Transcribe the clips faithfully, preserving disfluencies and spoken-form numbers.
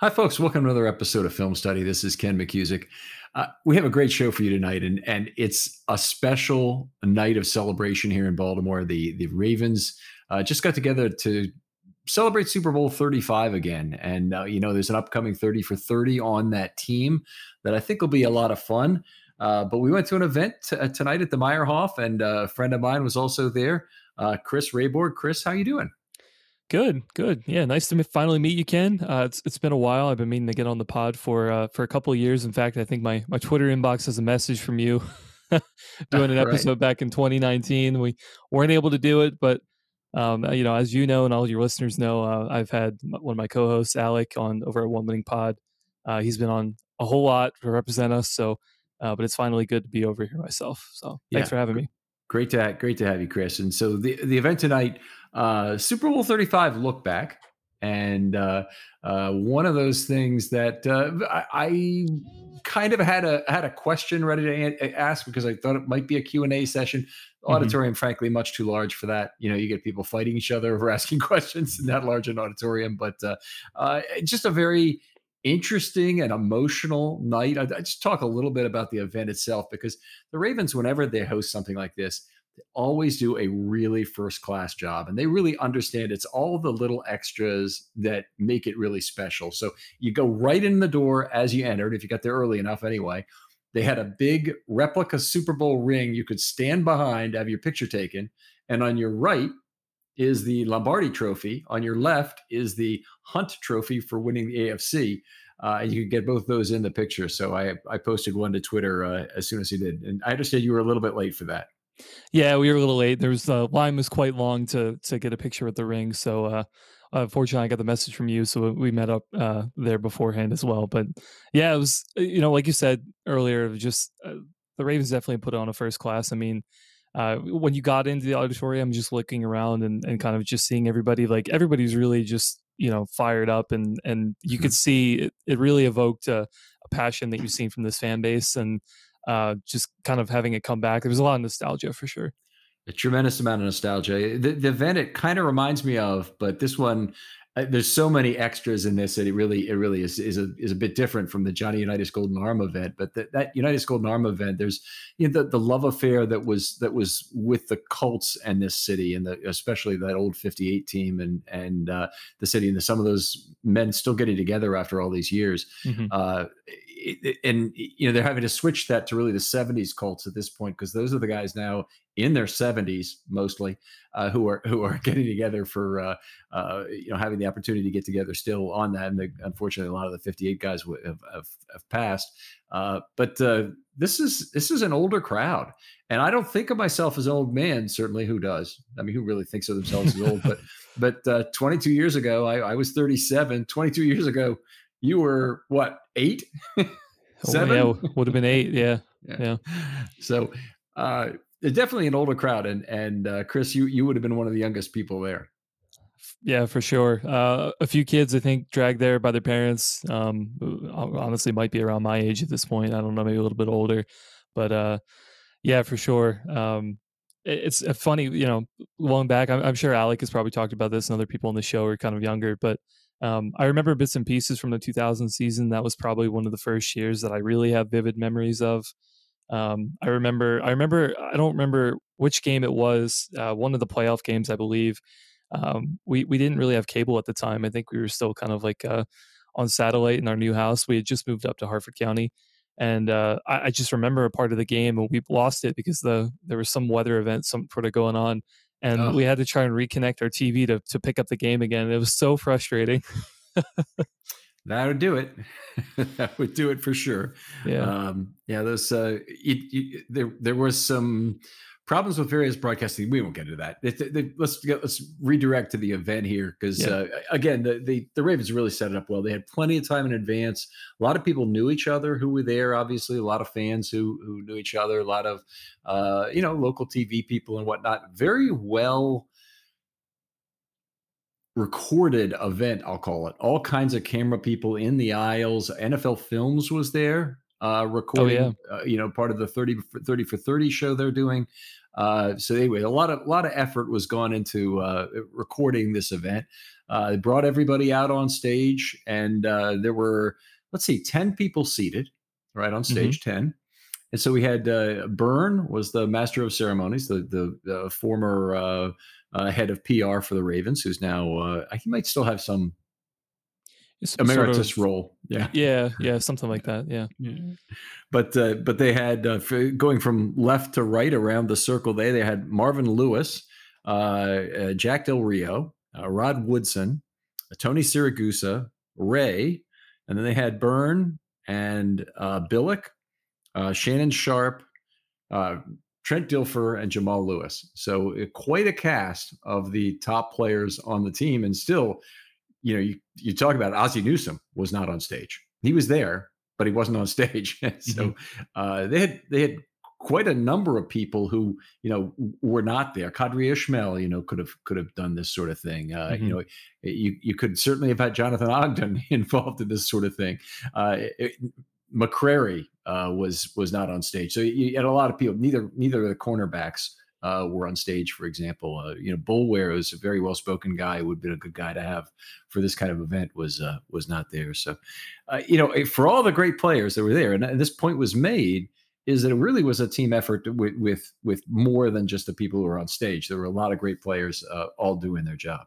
Hi, folks. Welcome to another episode of Film Study. This is Ken McCusick. Uh, we have a great show for you tonight, and and it's a special night of celebration here in Baltimore. The the Ravens uh, just got together to celebrate Super Bowl thirty-five again, and uh, you know there's an upcoming thirty for thirty on that team that I think will be a lot of fun. Uh, but we went to an event t- uh, tonight at the Meyerhoff, and uh, a friend of mine was also there, uh, Chris Rayborg. Chris, how you doing? Good, good. Yeah, nice to m- finally meet you, Ken. Uh, it's it's been a while. I've been meaning to get on the pod for uh, for a couple of years. In fact, I think my my Twitter inbox has a message from you doing an Right. episode back in twenty nineteen. We weren't able to do it, but um, uh, you know, as you know, and all your listeners know, uh, I've had m- one of my co-hosts, Alec, on over at One Winning Pod. Uh, he's been on a whole lot to represent us. So, uh, but it's finally good to be over here myself. So, thanks Yeah. for having me. Great to ha- great to have you, Chris. And so the the event tonight, uh, Super Bowl thirty-five look back, and uh, uh, one of those things that uh, I, I kind of had a had a question ready to a- ask because I thought it might be a Q and A session. hmm Auditorium, frankly, much too large for that. You know, you get people fighting each other over asking questions in that large an auditorium, but uh, uh, just a very interesting and emotional night. I, I just talk a little bit about the event itself because the Ravens, whenever they host something like this, they always do a really first class job, and they really understand it's all the little extras that make it really special. So you go right in the door as you entered, if you got there early enough anyway. They had a big replica Super Bowl ring you could stand behind, have your picture taken. And on your right is the Lombardi trophy. On your left is the Hunt trophy for winning the A F C. Uh, and you can get both those in the picture. So I, I posted one to Twitter uh, as soon as he did. And I understand you were a little bit late for that. Yeah, we were a little late. There was the line was quite long to to get a picture with the ring. So uh uh, fortunately I got the message from you, so we met up uh there beforehand as well. But yeah, it was uh, you know, like you said earlier, just uh, the Ravens definitely put on a first class. I mean, uh when you got into the auditorium, just looking around and and kind of just seeing everybody, like everybody's really just, you know, fired up, and and you could Mhm. see it, it really evoked a, a passion that you've seen from this fan base, and uh, just kind of having it come back. There was a lot of nostalgia for sure. A tremendous amount of nostalgia. The, the event it kind of reminds me of, but this one, uh, there's so many extras in this that it really, it really is is a is a bit different from the Johnny Unitas Golden Arm event. But that that Unitas Golden Arm event, there's you know the, the love affair that was that was with the Colts and this city, and the, especially that old fifty-eight team, and and uh, the city, and the, some of those men still getting together after all these years. hmm Uh, it, it- and you know they're having to switch that to really the seventies Colts at this point because those are the guys now in their seventies mostly uh, who are who are getting together for uh, uh, you know having the opportunity to get together still on that. And the, unfortunately, a lot of the fifty-eight guys w- have, have, have passed. Uh, but uh, this is this is an older crowd, and I don't think of myself as an old man. Certainly, who does? I mean, who really thinks of themselves as old? But but uh, twenty-two years ago, I, I was thirty-seven. twenty-two years ago, you were what, eight, Oh yeah, seven? would have been eight. Yeah, Yeah. yeah, So uh, it's definitely an older crowd, and and uh, Chris, you you would have been one of the youngest people there. yeah, for sure. Uh, a few kids, I think, dragged there by their parents. Um, who hon- honestly, might be around my age at this point. I don't know, maybe a little bit older, but uh, yeah, for sure. Um, it- it's uh, funny, you know, going back. I'm, I'm sure Alec has probably talked about this, and other people on the show are kind of younger, but um, I remember bits and pieces from the two thousand season. That was probably one of the first years that I really have vivid memories of. Um, I remember, I remember, I don't remember which game it was. Uh, one of the playoff games, I believe. Um, we we didn't really have cable at the time. I think we were still kind of like uh, on satellite in our new house. We had just moved up to Harford County, and uh, I, I just remember a part of the game, and we lost it because the there was some weather event, some sort of going on, and we Oh, had to try and reconnect our T V to to pick up the game again. It was so frustrating. that would do it. That would do it for sure. Yeah. Um, yeah, those uh, it, it, there there was some problems with various broadcasting. We won't get into that. It, it- let's get, let's redirect to the event here because Yeah. uh, again, the, the the Ravens really set it up well. They had plenty of time in advance. A lot of people knew each other who were there. Obviously, a lot of fans who who knew each other. A lot of uh, you know local T V people and whatnot. Very well recorded event, I'll call it. All kinds of camera people in the aisles. N F L Films was there uh, Oh yeah. recording, uh, you know, part of the thirty for, thirty for thirty show they're doing. Uh, so anyway, a lot of a lot of effort was gone into uh, recording this event. Uh, they brought everybody out on stage, and uh, there were, let's see, ten people seated, right on Hmm. stage, ten. And so we had uh, Byrne was the master of ceremonies, the the, the former uh, uh, head of P R for the Ravens, who's now uh, he might still have some Some sort emeritus of, role. Yeah. yeah, yeah, something like that. Yeah. Yeah. But uh, but they had uh, f- going from left to right around the circle. They they had Marvin Lewis, uh, uh, Jack Del Rio, uh, Rod Woodson, uh, Tony Siragusa, Ray, and then they had Byrne and uh, Billick, uh, Shannon Sharp, uh, Trent Dilfer, and Jamal Lewis. So uh, quite a cast of the top players on the team. And still, you know, you, you talk about Ozzie Newsome was not on stage. He was there, but he wasn't on stage. Hmm. so uh, they had they had quite a number of people who, you know, were not there. Kadri Ishmael, you know, could have could have done this sort of thing. Uh, Hmm. you know, you you could certainly have had Jonathan Ogden involved in this sort of thing. Uh, it, McCrary uh, was was not on stage, so you had a lot of people. Neither neither of the cornerbacks uh, were on stage, for example. Uh, you know, Bulware is a very well spoken guy. Would have been a good guy to have for this kind of event. Was uh, was not there. So, uh, you know, for all the great players that were there, and, and this point was made, is that it really was a team effort with with with more than just the people who were on stage. There were a lot of great players uh, all doing their job.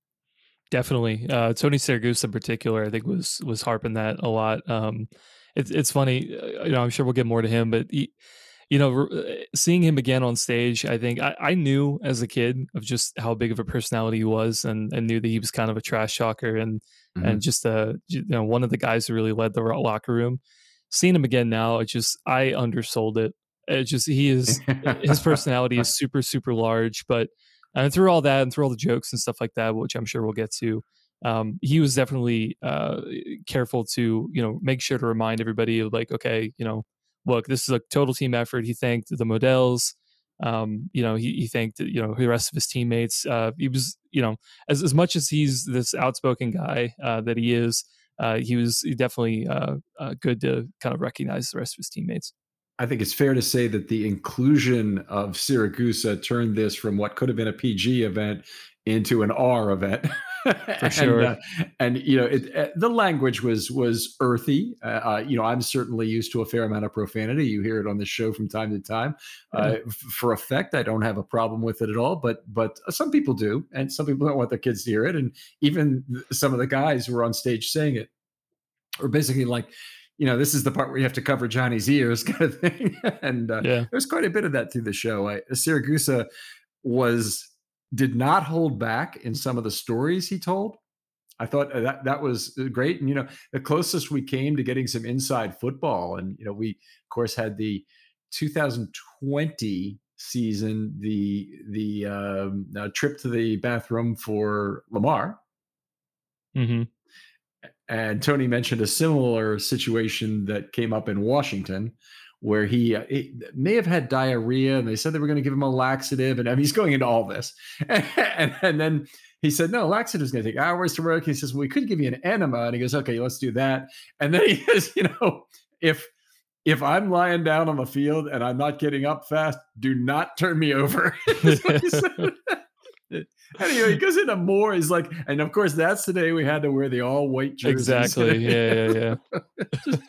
Definitely. Uh, Tony Siragusa in particular, I think was was harping that a lot. Um, it's it's funny, uh, you know. I'm sure we'll get more to him, but he, you know, r- uh, seeing him again on stage, I think I, I knew as a kid of just how big of a personality he was, and, and knew that he was kind of a trash talker and and Mm-hmm. just uh you know one of the guys who really led the locker room. Seeing him again now, it just I undersold it. It just he is his personality is super super large, but and through all that and through all the jokes and stuff like that, which I'm sure we'll get to, um, he was definitely uh, careful to you know make sure to remind everybody of like, okay, you know, look, this is a total team effort. He thanked the Models. Um, you know, he, he thanked you know the rest of his teammates. Uh, he was you know as as much as he's this outspoken guy uh, that he is. Uh, he was definitely uh, uh, good to kind of recognize the rest of his teammates. I think it's fair to say that the inclusion of Siragusa turned this from what could have been a P G event into an R event. For and sure. uh, and you know it, uh, the language was was earthy. Uh, uh, you know, I'm certainly used to a fair amount of profanity. You hear it on the show from time to time. Yeah. Uh, f- for effect, I don't have a problem with it at all. But but some people do, and some people don't want their kids to hear it. And even some of the guys who were on stage saying it or basically like, you know, this is the part where you have to cover Johnny's ears, kind of thing. and uh, Yeah. there's quite a bit of that through the show. I, Siragusa was did not hold back in some of the stories he told. I thought uh, that that was uh, great, and you know, the closest we came to getting some inside football, and you know, we of course had the two thousand twenty season, the the um, uh, trip to the bathroom for Lamar, Hmm. and Tony mentioned a similar situation that came up in Washington where he, uh, he may have had diarrhea and they said they were going to give him a laxative. And I mean, he's going into all this. And, and, and then he said, no, laxative is going to take hours to work. He says, well, we could give you an enema. And he goes, okay, let's do that. And then he says, you know, if, if I'm lying down on the field and I'm not getting up fast, do not turn me over. Is what he said. Anyway, he goes into more. He's like, and of course, that's the day we had to wear the all white jerseys. Exactly. Yeah, yeah, Just,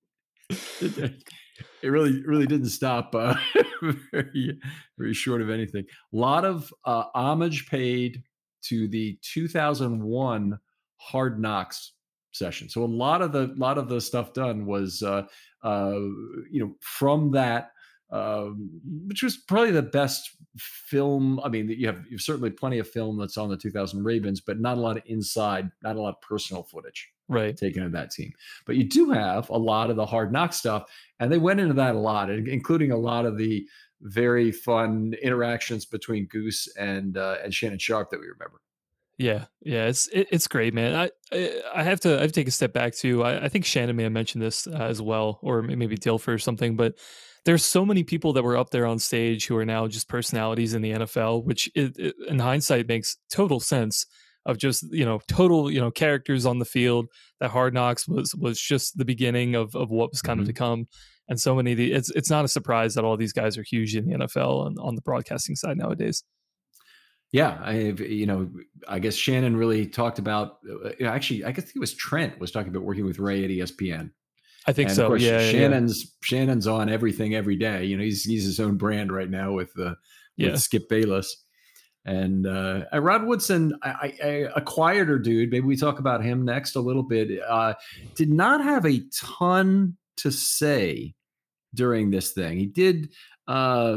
it, it really, really didn't stop. Uh, very, very short of anything. A lot of uh, homage paid to the two thousand one Hard Knocks session. So a lot of the, lot of the stuff done was, uh, uh, you know, from that. Um, which was probably the best film. I mean, you have you've certainly plenty of film that's on the two thousand Ravens, but not a lot of inside, not a lot of personal footage Right. taken of that team. But you do have a lot of the Hard Knock stuff, and they went into that a lot, including a lot of the very fun interactions between Goose and uh, and Shannon Sharp that we remember. Yeah, yeah, it's it, it's great, man. I, I I have to I have to take a step back too. I, I think Shannon may have mentioned this uh, as well, or maybe Dilfer or something. But there's so many people that were up there on stage who are now just personalities in the N F L, which it, it, in hindsight makes total sense. Of just you know total you know characters on the field. That Hard Knocks was was just the beginning of of what was kind of Mm-hmm. to come. and so many of the it's it's not a surprise that all these guys are huge in the N F L and on the broadcasting side nowadays. Yeah, I you know, I guess Shannon really talked about uh, actually, I guess it was Trent was talking about working with Ray at E S P N. I think And of so. course, Yeah, yeah, yeah. Shannon's Shannon's on everything every day. You know, he's he's his own brand right now with uh, with Yeah. Skip Bayless. And uh, Rod Woodson, I, I, a quieter dude. Maybe we talk about him next a little bit. Uh, did not have a ton to say during this thing. He did uh,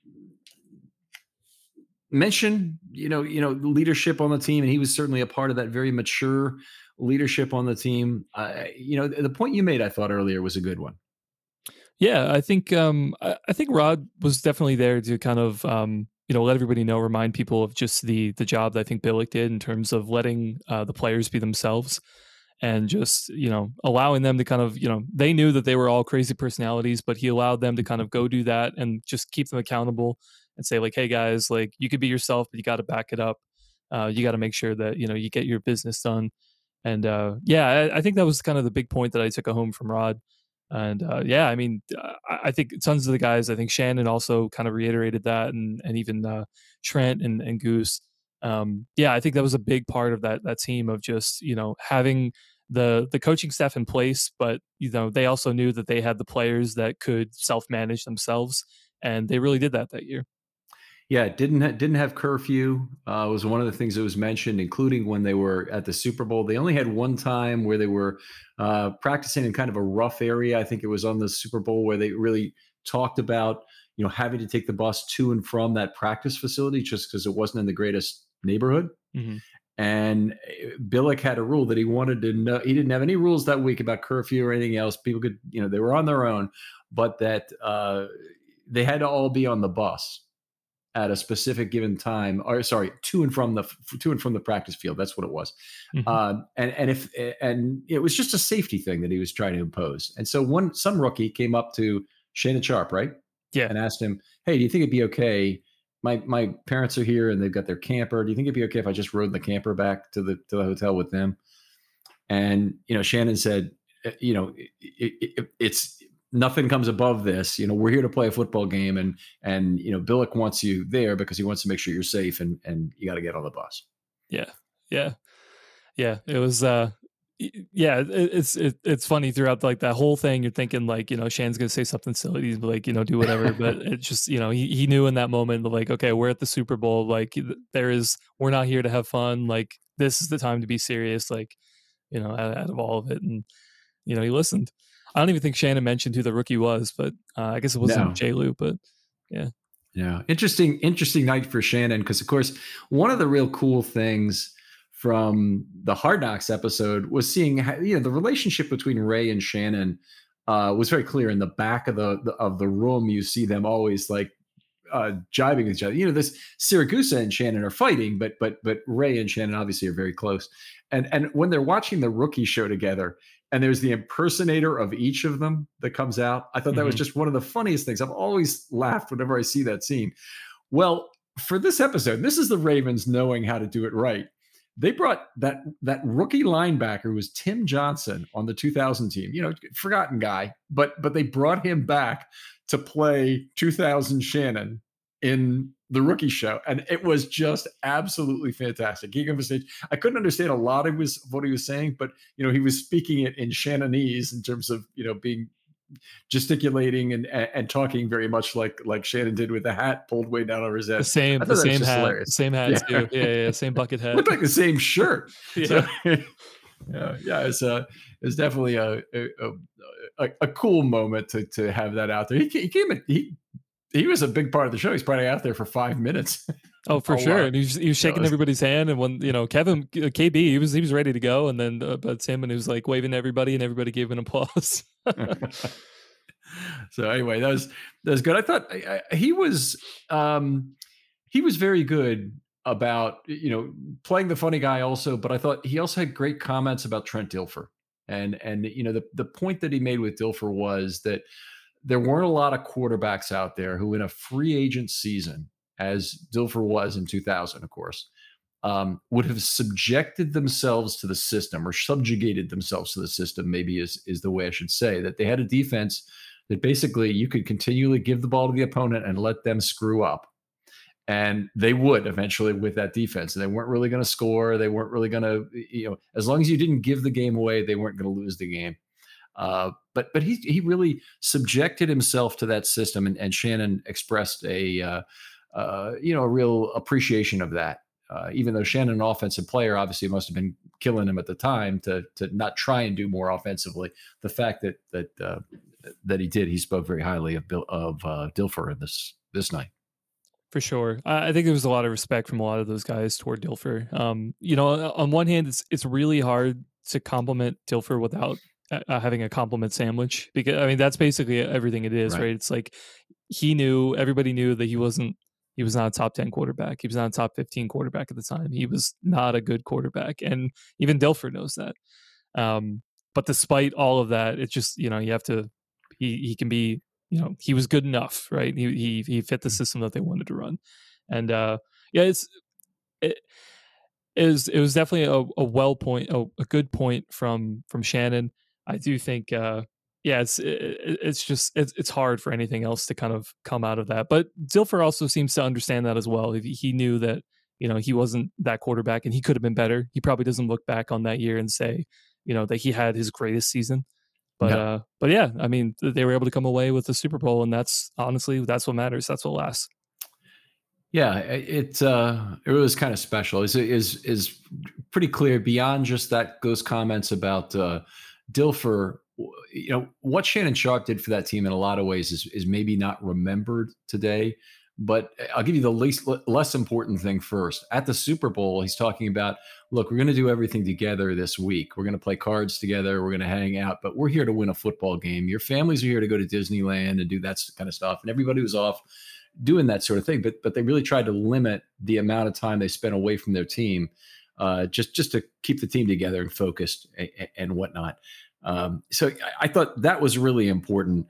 mention, you know, you know, leadership on the team, and he was certainly a part of that very mature leadership on the team. Uh, you know, the point you made, I thought earlier, was a good one. Yeah, I think um, I, I think Rod was definitely there to kind of um, you know let everybody know, remind people of just the the job that I think Billick did in terms of letting uh, the players be themselves and just you know allowing them to kind of you know they knew that they were all crazy personalities, but he allowed them to kind of go do that and just keep them accountable and say like, hey guys, like you could be yourself, but you got to back it up. Uh, you got to make sure that you know you get your business done. And uh, yeah, I, I think that was kind of the big point that I took home from Rod. And uh, yeah, I mean, uh, I I think tons of the guys. I think Shannon also kind of reiterated that, and and even uh, Trent and, and Goose. Um, yeah, I think that was a big part of that that team of just you know having the the coaching staff in place, but you know they also knew that they had the players that could self manage themselves, and they really did that that year. Yeah, it didn't ha- didn't have curfew. Uh, was one of the things that was mentioned, including when they were at the Super Bowl. They only had one time where they were uh, practicing in kind of a rough area. I think it was on the Super Bowl where they really talked about you know having to take the bus to and from that practice facility just because it wasn't in the greatest neighborhood. Hmm. And uh, Billick had a rule that he wanted to know. He didn't have any rules that week about curfew or anything else. People could, you know, they were on their own, but that uh, they had to all be on the bus at a specific given time, or sorry, to and from the to and from the practice field. That's what it was. Hmm. Um, and and if and it was just a safety thing that he was trying to impose. And so one some rookie came up to Shannon Sharp, right, Yeah. and asked him, "Hey, do you think it'd be okay? My my parents are here and they've got their camper. Do you think it'd be okay if I just rode the camper back to the to the hotel with them?" And you know, Shannon said, "Uh, you know, it, it, it, it's nothing comes above this. You know, we're here to play a football game, and and you know, Billick wants you there because he wants to make sure you're safe, and and you got to get on the bus." Yeah. Yeah. Yeah. It was. uh y- yeah, it, it's it, it's funny throughout like that whole thing. You're thinking like you know Shan's gonna say something silly, he's like you know do whatever, but it just you know he he knew in that moment like okay we're at the Super Bowl, like th- there is we're not here to have fun, like this is the time to be serious, like you know out, out of all of it, and you know he listened. I don't even think Shannon mentioned who the rookie was, but uh, I guess it wasn't No. J. Lou, but yeah. Yeah, interesting, interesting night for Shannon because, of course, one of the real cool things from the Hard Knocks episode was seeing how, you know the relationship between Ray and Shannon uh, was very clear in the back of the, the of the room. You see them always like uh, jibing with each other. You know, this Siragusa and Shannon are fighting, but but but Ray and Shannon obviously are very close. And and when they're watching the rookie show together, and there's the impersonator of each of them that comes out, I thought that was Hmm. just one of the funniest things. I've always laughed whenever I see that scene. Well, for this episode, this is the Ravens knowing how to do it right. They brought that that rookie linebacker who was Tim Johnson on the two thousand team, you know, forgotten guy, but but they brought him back to play two thousand Shannon in the rookie show, and it was just absolutely fantastic. He came stage. I couldn't understand a lot of his what he was saying, but you know, he was speaking it in Shannonese in terms of you know being gesticulating and and talking very much like like Shannon did with the hat pulled way down over his The head. same I the thought that was same just hat, hilarious. same hat Yeah, too. Yeah, yeah, yeah, same bucket hat. looked like the same shirt. So Yeah. yeah, yeah, it's a it's definitely a a, a a cool moment to to have that out there. He, he came in, he he was a big part of the show. He's probably out there for five minutes. Oh, for I'll, sure. uh, And he was, he was you know, shaking everybody's hand. And when, you know, Kevin, uh, K B, he was, he was ready to go. And then, uh, but Tim, and he was like waving to everybody and everybody gave an applause. so anyway, that was that was good. I thought I, I, he was um, he was very good about you know playing the funny guy also, but I thought he also had great comments about Trent Dilfer. And and you know the the point that he made with Dilfer was that there weren't a lot of quarterbacks out there who in a free agent season, as Dilfer was in two thousand, of course, um, would have subjected themselves to the system or subjugated themselves to the system, maybe is, is the way I should say, that they had a defense that basically you could continually give the ball to the opponent and let them screw up. And they would eventually with that defense. And they weren't really going to score. They weren't really going to, you know, as long as you didn't give the game away, they weren't going to lose the game. Uh, but but he he really subjected himself to that system, and, and Shannon expressed a uh, uh, you know a real appreciation of that. Uh, even though Shannon, an offensive player, obviously must have been killing him at the time to to not try and do more offensively. The fact that that uh, that he did, he spoke very highly of Bill, of uh, Dilfer this this night. For sure. I I think there was a lot of respect from a lot of those guys toward Dilfer. Um, you know, on one hand, it's it's really hard to compliment Dilfer without uh, uh, having a compliment sandwich, because I mean that's basically everything it is, Right. right? It's like he knew, everybody knew that he wasn't he was not a top ten quarterback. He was not a top fifteen quarterback at the time. He was not a good quarterback, and even Dilfer knows that. Um, but despite all of that, it's just, you know, you have to he he can be, you know, he was good enough, right? He he he fit the system that they wanted to run. And uh yeah, it's it is it was definitely a, a well point a, a good point from from Shannon. I do think uh yeah, it's it, it's just it's it's hard for anything else to kind of come out of that. But Dilfer also seems to understand that as well. He, he knew that, you know, he wasn't that quarterback and he could have been better. He probably doesn't look back on that year and say, you know, that he had his greatest season. But No. uh, but yeah, I mean, they were able to come away with the Super Bowl, and that's honestly that's what matters. That's what lasts. Yeah, it uh, it was kind of special. Is is is pretty clear beyond just that those comments about uh, Dilfer. You know what Shannon Sharp did for that team in a lot of ways is is maybe not remembered today. But I'll give you the least less important thing first. At the Super Bowl, he's talking about, look, we're going to do everything together this week. We're going to play cards together. We're going to hang out, but we're here to win a football game. Your families are here to go to Disneyland and do that kind of stuff. And everybody was off doing that sort of thing, but but they really tried to limit the amount of time they spent away from their team, uh, just just to keep the team together and focused and, and whatnot. Um, so I, I thought that was really important.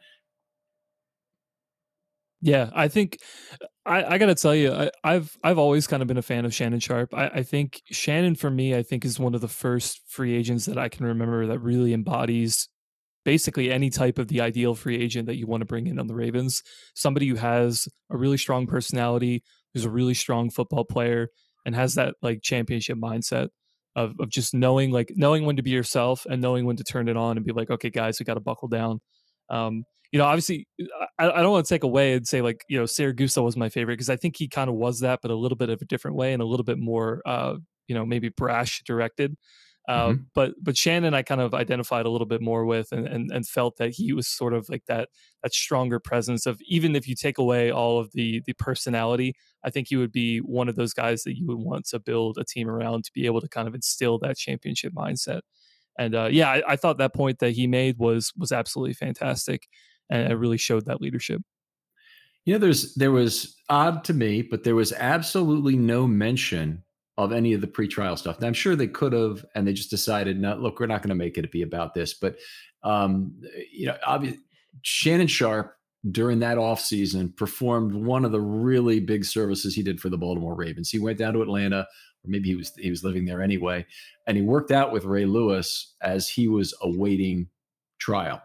Yeah, I think I, I gotta tell you, I, I've I've always kind of been a fan of Shannon Sharp. I, I think Shannon, for me, I think is one of the first free agents that I can remember that really embodies basically any type of the ideal free agent that you want to bring in on the Ravens. Somebody who has a really strong personality, who's a really strong football player, and has that like championship mindset of of just knowing like knowing when to be yourself and knowing when to turn it on and be like, okay, guys, we got to buckle down. Um, you know, obviously, I, I don't want to take away and say like, you know, Siragusa was my favorite, because I think he kind of was that, but a little bit of a different way and a little bit more, uh, you know, maybe brash directed. Uh, Mhm. but but Shannon, I kind of identified a little bit more with, and, and and felt that he was sort of like that that stronger presence of, even if you take away all of the the personality, I think he would be one of those guys that you would want to build a team around to be able to kind of instill that championship mindset. And uh, yeah, I, I thought that point that he made was was absolutely fantastic, and it really showed that leadership. You know, there's there was odd to me, but there was absolutely no mention of any of the pretrial stuff. Now, I'm sure they could have, and they just decided, no, look, we're not going to make it be about this. But um, you know, obviously, Shannon Sharp during that offseason performed one of the really big services he did for the Baltimore Ravens. He went down to Atlanta, or maybe he was he was living there anyway, and he worked out with Ray Lewis as he was awaiting trial.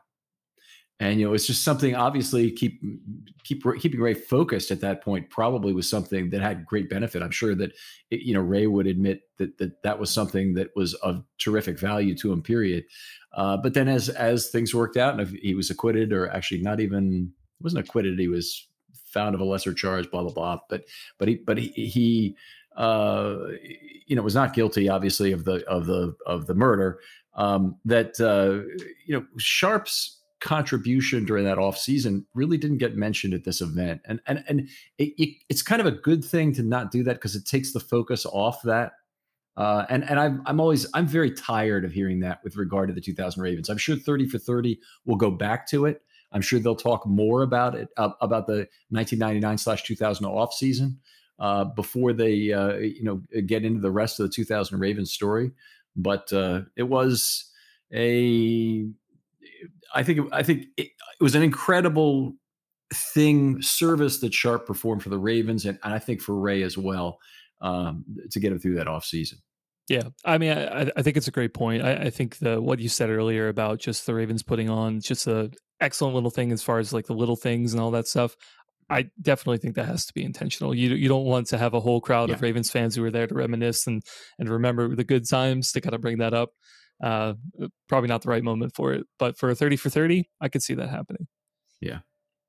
And you know, it's just something, obviously, keep keep keeping Ray focused at that point probably was something that had great benefit. I'm sure that it, you know, Ray would admit that that that was something that was of terrific value to him. Period. Uh, but then as as things worked out, and if he was acquitted, or actually not even wasn't acquitted, he was found of a lesser charge. Blah blah blah. But but he but he he uh, you know, was not guilty, obviously, of the of the of the murder. Um, that uh, you know, Sharp's contribution during that off season really didn't get mentioned at this event, and and and it, it, it's kind of a good thing to not do that, because it takes the focus off that. Uh, and and I'm I'm always I'm very tired of hearing that with regard to the two thousand Ravens. I'm sure thirty for thirty will go back to it. I'm sure they'll talk more about it, uh, about the nineteen ninety-nine slash two thousand off season, uh, before they uh, you know get into the rest of the two thousand Ravens story. But uh, it was a I think I think it, it was an incredible thing service that Sharp performed for the Ravens, and, and I think for Ray as well, um, to get him through that offseason. Yeah, I mean, I, I think it's a great point. I, I think the what you said earlier about just the Ravens putting on just a excellent little thing as far as like the little things and all that stuff. I definitely think that has to be intentional. You you don't want to have a whole crowd Yeah. of Ravens fans who are there to reminisce and and remember the good times to kind of bring that up. Uh, Probably not the right moment for it, but for a thirty for thirty, I could see that happening. Yeah.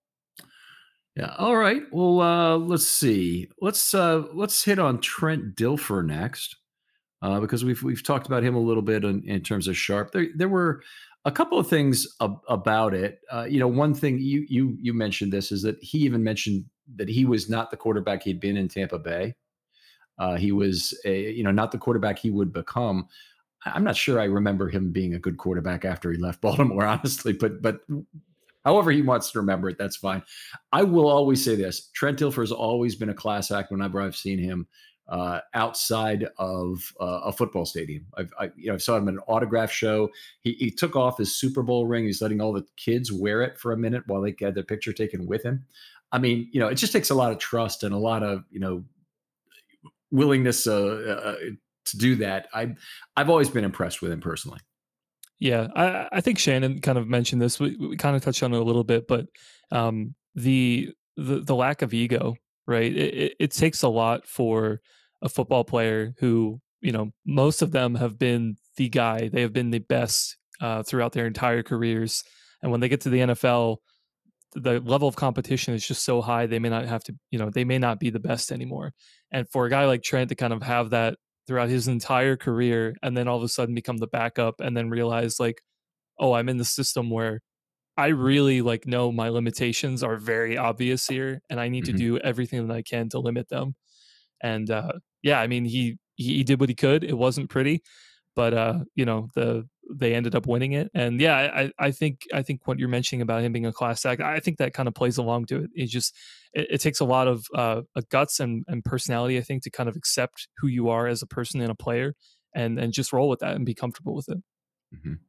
Yeah. All right. Well, uh, let's see. Let's uh, let's hit on Trent Dilfer next, uh, because we've we've talked about him a little bit in, in terms of Sharp. There there were a couple of things ab- about it. Uh, you know, one thing you you you mentioned this is that he even mentioned that he was not the quarterback he'd been in Tampa Bay. Uh, he was a you know not the quarterback he would become. I- I'm not sure I remember him being a good quarterback after he left Baltimore, honestly. But but however he wants to remember it, that's fine. I will always say this: Trent Dilfer has always been a class act whenever I've seen him uh, outside of uh, a football stadium. I've I, you know I saw him at an autograph show. He, he took off his Super Bowl ring. He's letting all the kids wear it for a minute while they get their picture taken with him. I mean, you know, it just takes a lot of trust and a lot of you know willingness uh, uh, to do that. I I've always been impressed with him personally. Yeah, I, I think Shannon kind of mentioned this. We, we kind of touched on it a little bit, but um, the, the the lack of ego, right? It, it, it takes a lot for a football player who, you know, most of them have been the guy. They have been the best uh, throughout their entire careers, and when they get to the N F L, the level of competition is just so high. They may not have to, you know, they may not be the best anymore. And for a guy like Trent to kind of have that throughout his entire career and then all of a sudden become the backup and then realize like, oh, I'm in the system where I really like know my limitations are very obvious here and I need to Mhm. do everything that I can to limit them. And uh yeah, I mean he he, he did what he could. It wasn't pretty, but uh you know, the they ended up winning it. And yeah, I I think I think what you're mentioning about him being a class act, I think that kind of plays along to it. It just it, it takes a lot of uh guts and and personality, I think, to kind of accept who you are as a person and a player and and just roll with that and be comfortable with it. Mhm.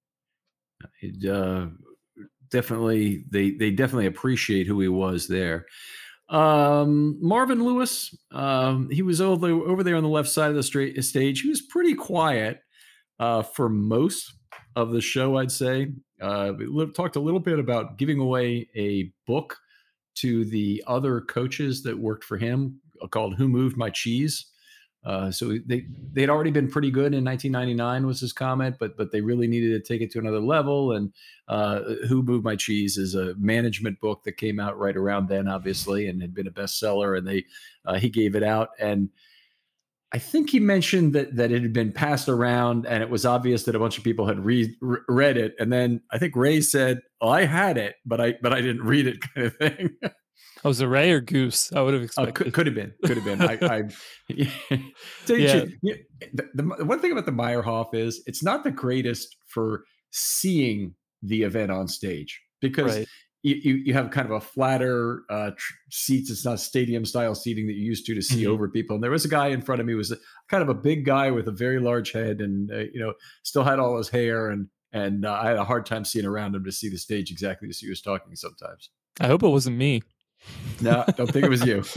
It, uh, definitely, they they definitely appreciate who he was there. Um, Marvin Lewis, um, he was over over there on the left side of the straight stage. He was pretty quiet uh, for most of the show, I'd say. Uh, we li- talked a little bit about giving away a book to the other coaches that worked for him uh, called "Who Moved My Cheese." Uh, so they they had already been pretty good in nineteen ninety-nine was his comment, but but they really needed to take it to another level. And uh, Who Moved My Cheese is a management book that came out right around then, obviously, and had been a bestseller. And they uh, he gave it out, and I think he mentioned that that it had been passed around, and it was obvious that a bunch of people had read re- read it. And then I think Ray said, "Oh, I had it, but I but I didn't read it," kind of thing. Oh, was it Ray or Goose? I would have Oh, could expected. could have been, could have been. I, I tell you, the Yeah, truth, you the, the one thing about the Meyerhoff is it's not the greatest for seeing the event on stage because right. you you, you have kind of a flatter uh, tr- seats. It's not stadium style seating that you used to to see Mhm. over people. And there was a guy in front of me who was a, kind of a big guy with a very large head, and uh, you know still had all his hair, and and uh, I had a hard time seeing around him to see the stage exactly as he was talking sometimes. I hope it wasn't me. No, don't think it was you.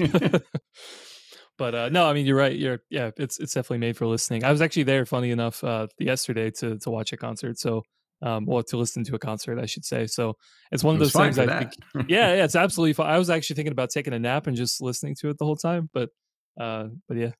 But uh, no, I mean you're right. You're yeah, it's it's definitely made for listening. I was actually there, funny enough, uh, yesterday to to watch a concert. So, um, or to listen to a concert, I should say. So it's one It of was those fine things for I think. that. Yeah, yeah, it's absolutely fine. I was actually thinking about taking a nap and just listening to it the whole time, but uh, but yeah.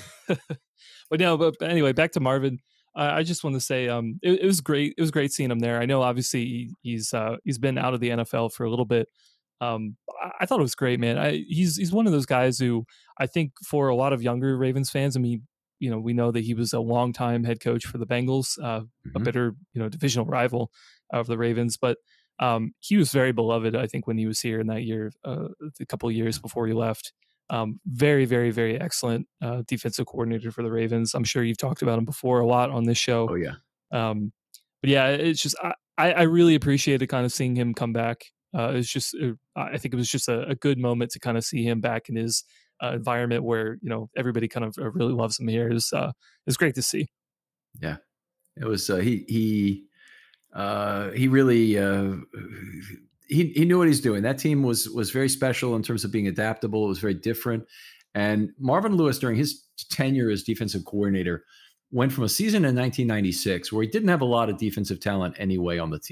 But no, but, but anyway, back to Marvin. I I just want to say, um, it, it was great. It was great seeing him there. I know, obviously, he, he's uh, he's been out of the N F L for a little bit. Um, I, I thought it was great, man. I, he's he's one of those guys who I think for a lot of younger Ravens fans. I mean, you know, we know that he was a longtime head coach for the Bengals, uh, a Mhm. bitter, you know, divisional rival of the Ravens, but um, he was very beloved. I think when he was here in that year, uh, a couple of years before he left. Um, very, very, very excellent uh, defensive coordinator for the Ravens. I'm sure you've talked about him before a lot on this show. Oh, yeah. Um, but yeah, it's just I, I I really appreciated kind of seeing him come back. Uh, it's just uh, I think it was just a, a good moment to kind of see him back in his uh, environment where you know everybody kind of uh, really loves him here. It's uh, it's great to see. Yeah. It was, uh, he he, uh, he really, uh, he he knew what he's doing. That team was was very special in terms of being adaptable. It was very different. And Marvin Lewis, during his tenure as defensive coordinator, went from a season in nineteen ninety-six where he didn't have a lot of defensive talent anyway on the team.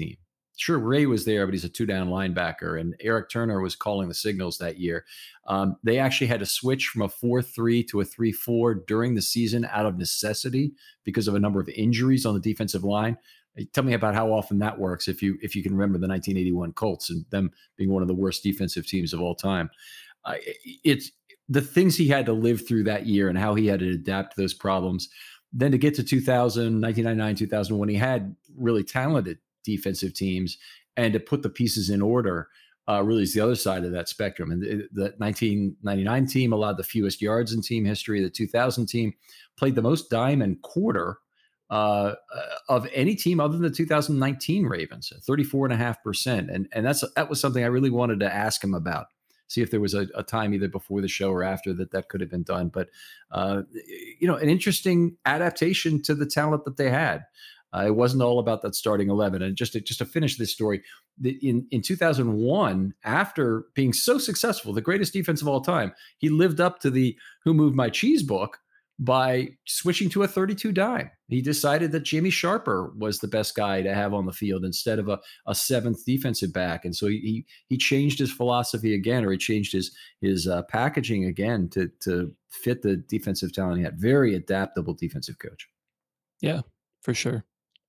Sure, Ray was there, but he's a two down linebacker, and Eric Turner was calling the signals that year. Um, they actually had to switch from a four three to a three four during the season out of necessity because of a number of injuries on the defensive line. Uh, Tell me about how often that works if you if you can remember the nineteen eighty-one Colts and them being one of the worst defensive teams of all time. Uh, it's the things he had to live through that year and how he had to adapt to those problems. Then to get to two thousand, nineteen ninety-nine, two thousand, when he had really talented defensive teams, and to put the pieces in order uh, really is the other side of that spectrum. And the, the nineteen ninety-nine team allowed the fewest yards in team history. The two thousand team played the most dime and quarter uh, uh, of any team other than the two thousand nineteen Ravens, thirty-four point five percent. And, and that's that was something I really wanted to ask him about. See if there was a, a time either before the show or after that that could have been done. But, uh, you know, an interesting adaptation to the talent that they had. Uh, it wasn't all about that starting eleven. And just to, just to finish this story, the, in, in two thousand one, after being so successful, the greatest defense of all time, he lived up to the Who Moved My Cheese book by switching to a thirty-two dime. He decided that Jimmy Sharper was the best guy to have on the field instead of a, a seventh defensive back. And so he, he he changed his philosophy again, or he changed his his uh, packaging again to to fit the defensive talent he had. Very adaptable defensive coach. Yeah, for sure.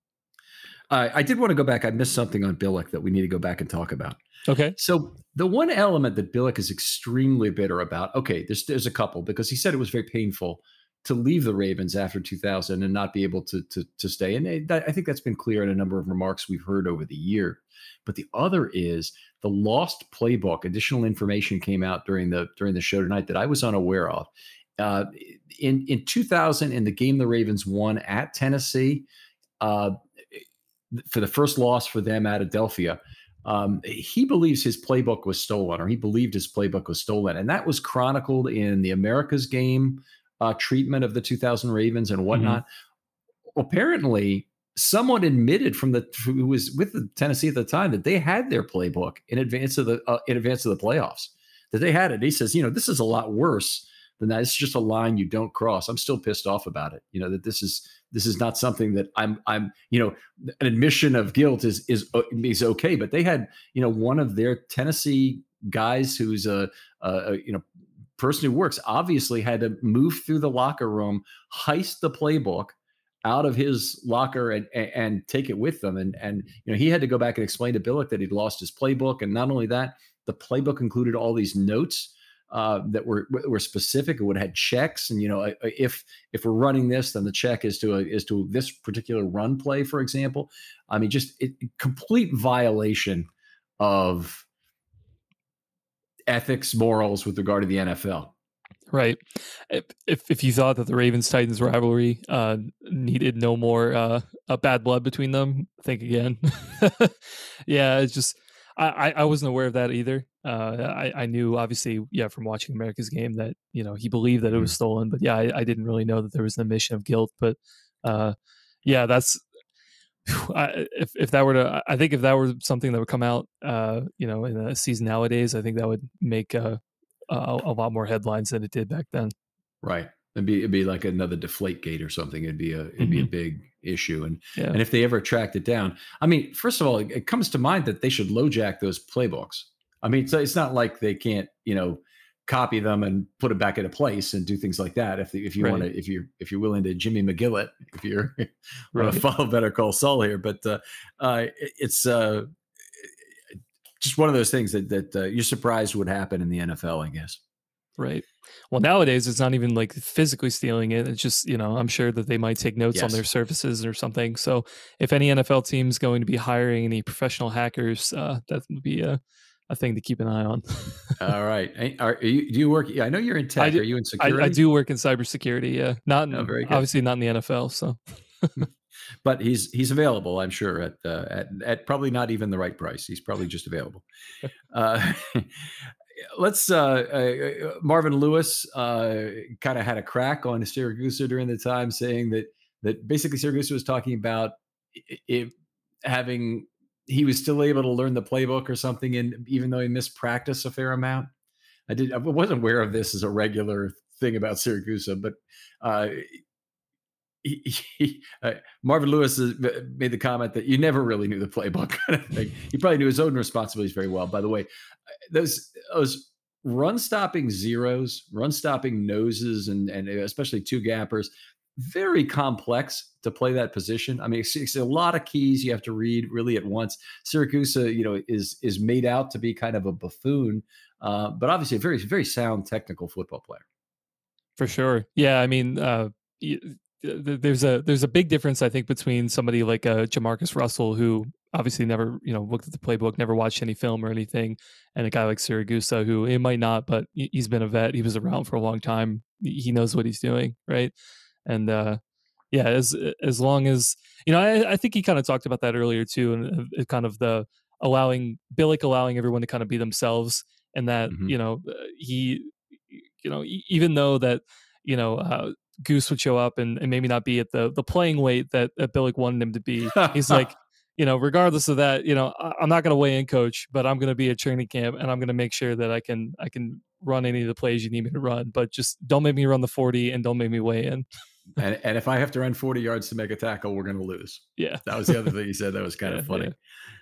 Uh, I did want to go back. I missed something on Billick that we need to go back and talk about. Okay. So the one element that Billick is extremely bitter about, okay, there's there's a couple, because he said it was very painful to leave the Ravens after two thousand and not be able to to, to stay. And that, I think that's been clear in a number of remarks we've heard over the year. But the other is the lost playbook. Additional information came out during the during the show tonight that I was unaware of. Uh, in in two thousand, in the game the Ravens won at Tennessee, uh, for the first loss for them at Adelphia, um, he believes his playbook was stolen, or he believed his playbook was stolen. And that was chronicled in the America's game uh, treatment of the two thousand Ravens and whatnot. Mm-hmm. Apparently, someone admitted from the who was with the Tennessee at the time that they had their playbook in advance of the uh, in advance of the playoffs. That they had it. He says, you know, this is a lot worse than that. It's just a line you don't cross. I'm still pissed off about it. You know, that this is this is not something that I'm I'm you know, an admission of guilt is is is okay. But they had, you know, one of their Tennessee guys who's a, a you know person who works obviously had to move through the locker room, heist the playbook out of his locker and, and and take it with them. And and you know, he had to go back and explain to Billick that he'd lost his playbook. And not only that, the playbook included all these notes uh, that were were specific. It would have had checks, and you know, if if we're running this, then the check is to a, is to this particular run play, for example. I mean, just it, complete violation of ethics, morals with regard to the N F L. Right. If if you thought that the Ravens Titans rivalry uh, needed no more uh, a bad blood between them, think again. Yeah, it's just I, I wasn't aware of that either. Uh, I I knew obviously yeah from watching America's game that you know he believed that it was stolen, but yeah I, I didn't really know that there was an admission of guilt. But uh, yeah, that's I, if if that were to I think if that were something that would come out uh, you know in a season nowadays, I think that would make uh, a, a lot more headlines than it did back then. Right. It'd be it'd be like another Deflate Gate or something. It'd be a it'd Mm-hmm. be a big issue. And Yeah. and if they ever tracked it down, I mean, first of all, it, it comes to mind that they should LoJack those playbooks. I mean, it's, it's not like they can't, you know, copy them and put it back into place and do things like that. If the, if you Right. want to, if you're if you're willing to Jimmy McGillett, if you're want Right. to follow Better Call Saul here, but uh, uh, it- it's uh, just one of those things that that uh, you're surprised would happen in the N F L, I guess. Right. Well, nowadays it's not even like physically stealing it. It's just, you know, I'm sure that they might take notes on Yes. their services or something. So if any N F L team is going to be hiring any professional hackers, uh, that would be a, a thing to keep an eye on. All right. Hey, Are, are you, do you work? I know you're in tech. do- Are you in I, security? I do work in cybersecurity. Yeah. Not in, Oh, very good. obviously not in the N F L. So But he's he's available, I'm sure, at uh, at at probably not even the right price. He's probably just available. Uh, let's uh, uh, Marvin Lewis uh, kind of had a crack on Siragusa during the time, saying that that basically Siragusa was talking about it having he was still able to learn the playbook or something, and even though he missed practice a fair amount. I did I wasn't aware of this as a regular thing about Siragusa, but uh, he, he, uh, Marvin Lewis has made the comment that you never really knew the playbook kind of thing. He probably knew his own responsibilities very well. By the way, those those run stopping zeros, run stopping noses, and and especially two gappers, very complex to play that position. I mean, it's, it's a lot of keys you have to read really at once. Siragusa, you know, is is made out to be kind of a buffoon, uh, but obviously a very very sound technical football player. For sure. Yeah, I mean, uh, y- th- there's a there's a big difference I think between somebody like uh, Jamarcus Russell, who obviously never you know looked at the playbook, never watched any film or anything, and a guy like Siragusa, who it might not, but he- he's been a vet. He was around for a long time. He knows what he's doing, right? And uh, yeah, as as long as you know, I, I think he kind of talked about that earlier too, and uh, kind of the allowing Billick allowing everyone to kind of be themselves, and that Hmm. you know uh, he, you know, e- even though that you know uh, Goose would show up and, and maybe not be at the the playing weight that, that Billick wanted him to be, he's like, you know, regardless of that, you know, I, I'm not going to weigh in, coach, but I'm going to be at training camp and I'm going to make sure that I can I can run any of the plays you need me to run, but just don't make me run the forty and don't make me weigh in. and and if I have to run forty yards to make a tackle, we're going to lose. Yeah. That was the other thing he said. That was kind Yeah, of yeah. funny.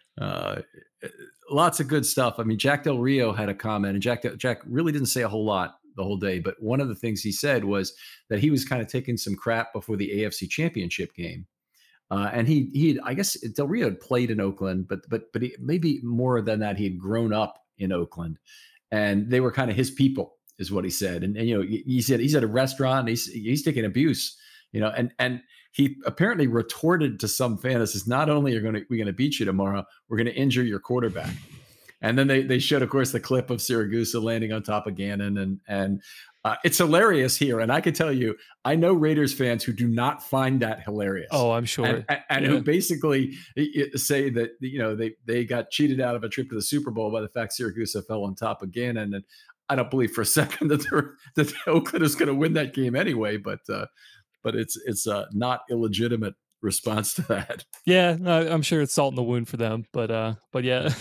Uh, Lots of good stuff. I mean, Jack Del Rio had a comment, and Jack Jack really didn't say a whole lot the whole day, but one of the things he said was that he was kind of taking some crap before the A F C Championship game. Uh, and he he I guess Del Rio had played in Oakland, but but but he, maybe more than that, he had grown up in Oakland, and they were kind of his people, is what he said. And, and you know, he, he said he's at a restaurant, and he's he's taking abuse, you know, and and he apparently retorted to some fan that says, "Not only are going to we're going to beat you tomorrow, we're going to injure your quarterback." And then they they showed, of course, the clip of Siragusa landing on top of Gannon, and and uh, it's hilarious here. And I can tell you, I know Raiders fans who do not find that hilarious, Oh, I'm and sure. and, and who Yeah. basically say that you know they they got cheated out of a trip to the Super Bowl by the fact Siragusa fell on top of Gannon. And I don't believe for a second that they're, that Oakland is going to win that game anyway. But uh, but it's it's a not illegitimate response to that. Yeah, I I'm sure it's salt in the wound for them, but, uh, but yeah.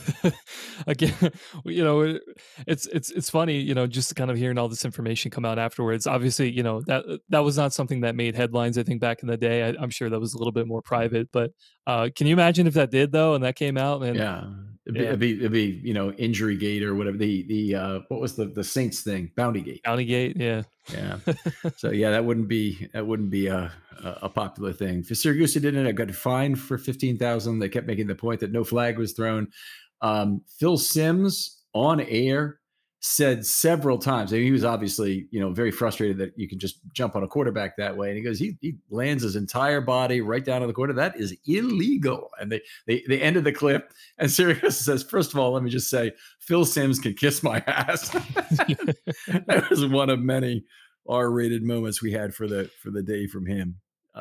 Again, you know, it it's it's it's funny, you know, just kind of hearing all this information come out afterwards. Obviously, you know, that that was not something that made headlines, I think, back in the day. I I'm sure that was a little bit more private, but, uh, can you imagine if that did, though, and that came out, and Yeah. It'd be, yeah, it'd be, it'd be, you know, injury gate or whatever the, the, uh, what was the, the Saints thing? Bounty gate. County Gate, yeah. Yeah. So yeah, that wouldn't be, that wouldn't be a, a a popular thing. For Siragusa didn't, it got fined for fifteen thousand. They kept making the point that no flag was thrown. Um, Phil Simms on air said several times, and he was obviously, you know, very frustrated that you can just jump on a quarterback that way. And he goes, he, he lands his entire body right down to the quarter. That is illegal. And they they they ended the clip, and Sirius says, first of all, let me just say, Phil Simms can kiss my ass. That was one of many R-rated moments we had for the for the day from him. Uh,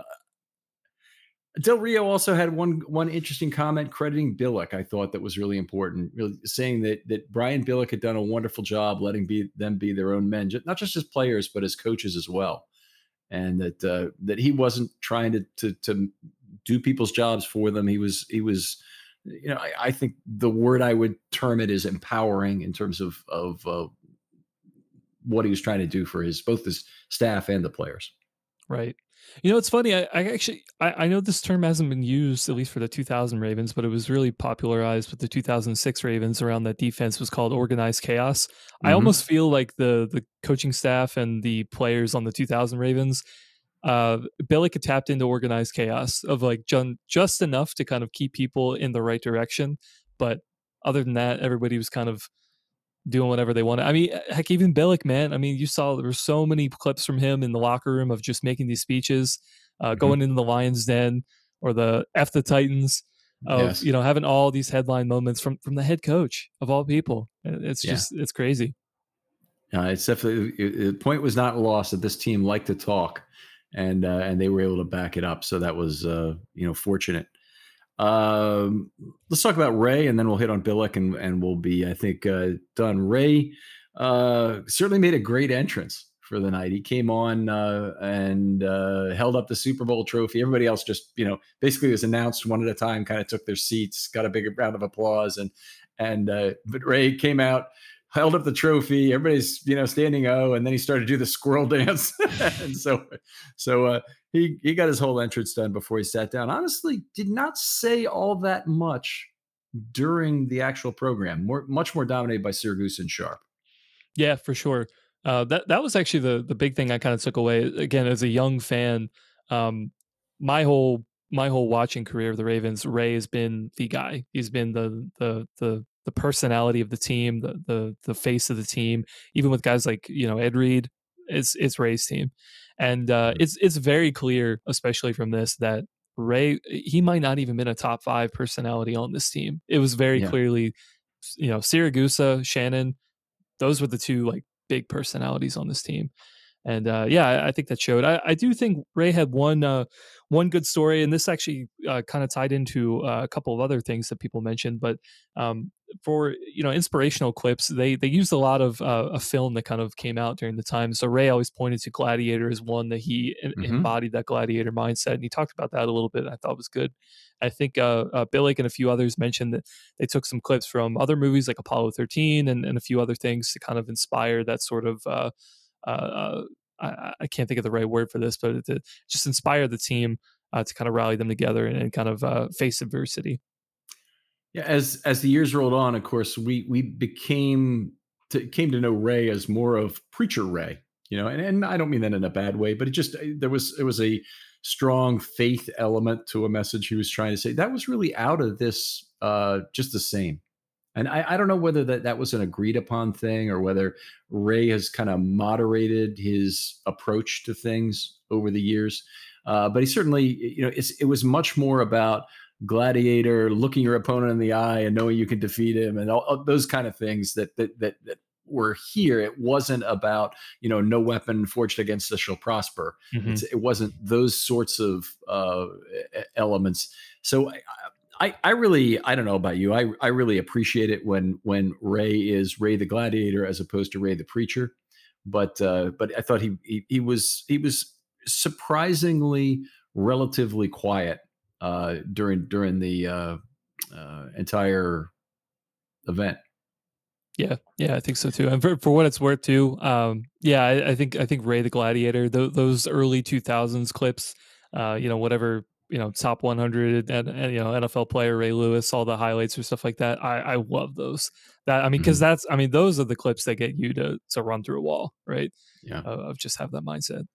Del Rio also had one one interesting comment crediting Billick. I thought that was really important, really saying that that Brian Billick had done a wonderful job letting be them be their own men, not just as players but as coaches as well, and that uh, that he wasn't trying to, to to do people's jobs for them. He was he was, you know, I, I think the word I would term it is empowering in terms of of uh, what he was trying to do for his both his staff and the players. Right. You know, it's funny. I, I actually I, I know this term hasn't been used at least for the two thousand Ravens, but it was really popularized with the two thousand six Ravens. Around that defense was called organized chaos. I Mm-hmm. almost feel like the the coaching staff and the players on the two thousand Ravens, uh, Billick had tapped into organized chaos of like just, just enough to kind of keep people in the right direction, but other than that, everybody was kind of doing whatever they wanted. I mean, heck, even Billick, man. I mean, you saw there were so many clips from him in the locker room of just making these speeches, uh, Mm-hmm. going into the Lions Den or the F the Titans, of Yes. you know having all these headline moments from from the head coach of all people. It's Yeah. just it's crazy. Uh, it's definitely it, the point was not lost that this team liked to talk, and uh, and they were able to back it up. So that was uh, you know fortunate. Um, let's talk about Ray, and then we'll hit on Billick, and and we'll be I think uh, done. Ray uh, certainly made a great entrance for the night. He came on uh, and uh, held up the Super Bowl trophy. Everybody else just you know basically was announced one at a time, kind of took their seats, got a big round of applause, and and uh, but Ray came out held up the trophy. Everybody's, you know, standing O, and then he started to do the squirrel dance. And so, so uh, he he got his whole entrance done before he sat down. Honestly, did not say all that much during the actual program. More, much more dominated by Syracuse and Sharp. Yeah, for sure. Uh, that that was actually the the big thing I kind of took away. Again, as a young fan, um, my whole my whole watching career of the Ravens, Ray has been the guy. He's been the the the the personality of the team, the the the face of the team. Even with guys like, you know, Ed Reed, it's it's Ray's team, and uh, it's it's very clear, especially from this, that Ray, he might not even been a top five personality on this team. It was very Yeah. clearly, you know, Siragusa, Shannon, those were the two like big personalities on this team. And uh, yeah, I, I think that showed. I, I do think Ray had one uh, one good story, and this actually uh, kind of tied into uh, a couple of other things that people mentioned. But um, for you know inspirational clips, they they used a lot of uh, a film that kind of came out during the time. So Ray always pointed to Gladiator as one that he em- Mm-hmm. embodied that gladiator mindset, and he talked about that a little bit. I thought was good. I think uh, uh, Billick and a few others mentioned that they took some clips from other movies like Apollo thirteen and, and a few other things to kind of inspire that sort of. Uh, uh, uh, I, I can't think of the right word for this, but to just inspire the team uh, to kind of rally them together and, and kind of uh, face adversity. Yeah, as as the years rolled on, of course, we we became to, came to know Ray as more of preacher Ray, you know, and, and I don't mean that in a bad way, but it just there was it was a strong faith element to a message he was trying to say that was really out of this uh, just the same. And I, I don't know whether that, that was an agreed upon thing or whether Ray has kind of moderated his approach to things over the years. Uh, but he certainly, you know, it's, it was much more about gladiator, looking your opponent in the eye and knowing you can defeat him, and all, all those kind of things that that that, that were here. It wasn't about, you know, no weapon forged against us shall prosper. Mm-hmm. It's, it wasn't those sorts of uh, e- elements. So I, I really, I don't know about you. I, I really appreciate it when when Ray is Ray the Gladiator as opposed to Ray the Preacher. But uh, but I thought he, he he was he was surprisingly relatively quiet uh, during during the uh, uh, entire event. Yeah, yeah, I think so too. And for, for what it's worth too, um, yeah, I, I think I think Ray the Gladiator, th- those early two thousands clips, uh, you know, whatever, you know, top one hundred and, and you know N F L player Ray Lewis, all the highlights or stuff like that. I I love those. That I mean, because Mhm. that's I mean, those are the clips that get you to to run through a wall, right? Yeah. Uh, of just have that mindset.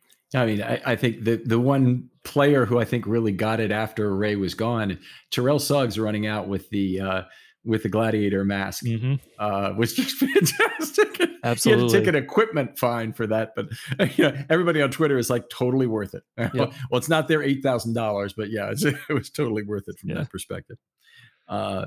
I mean, I, I think the the one player who I think really got it after Ray was gone, Terrell Suggs running out with the uh, with the gladiator mask Mm-hmm. uh, was just fantastic. He had to take Absolutely. an equipment fine for that, but you know, everybody on Twitter is like totally worth it. Yep. Well, it's not their eight thousand dollars, but yeah, it's, it was totally worth it from Yeah. that perspective. Uh,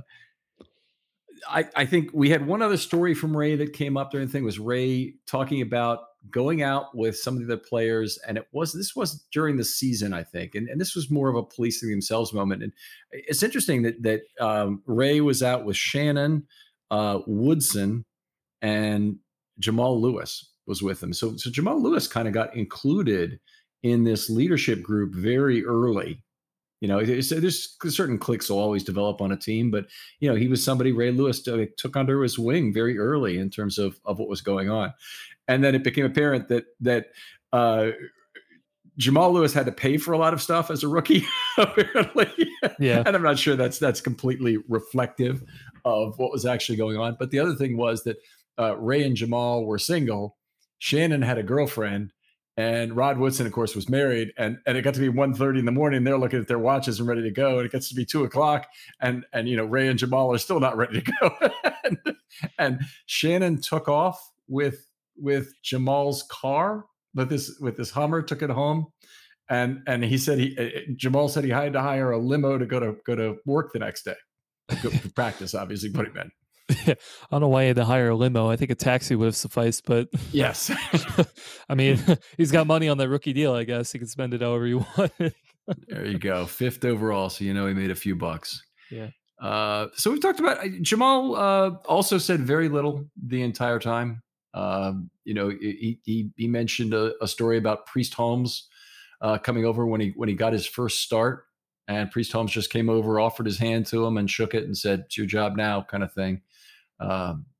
I, I think we had one other story from Ray that came up during the thing was Ray talking about going out with some of the other players, and it was this was during the season, I think, and, and this was more of a policing themselves moment. And it's interesting that that um, Ray was out with Shannon, uh, Woodson, and Jamal Lewis was with him. So so Jamal Lewis kind of got included in this leadership group very early. You know, there's, there's certain cliques will always develop on a team, but you know, he was somebody Ray Lewis t- took under his wing very early in terms of of what was going on, and then it became apparent that that uh, Jamal Lewis had to pay for a lot of stuff as a rookie, apparently, Yeah. and I'm not sure that's that's completely reflective of what was actually going on. But the other thing was that uh, Ray and Jamal were single. Shannon had a girlfriend, and Rod Woodson, of course, was married. And and it got to be one thirty in the morning. They're looking at their watches and ready to go. And it gets to be two o'clock, and and you know Ray and Jamal are still not ready to go. and, and Shannon took off with with Jamal's car, with this with this Hummer, took it home, and and he said he uh, Jamal said he had to hire a limo to go to go to work the next day, go for practice, obviously, put him in. I don't know why he had to hire a limo. I think a taxi would have sufficed, but Yes. I mean, he's got money on that rookie deal. I guess he can spend it however he wanted. There you go. Fifth overall, so you know he made a few bucks. Yeah. Uh, so we talked about uh, Jamal. Uh, also said very little the entire time. Um, you know, he he, he mentioned a, a story about Priest Holmes uh, coming over when he when he got his first start, and Priest Holmes just came over, offered his hand to him, and shook it, and said, "It's your job now," kind of thing. Um,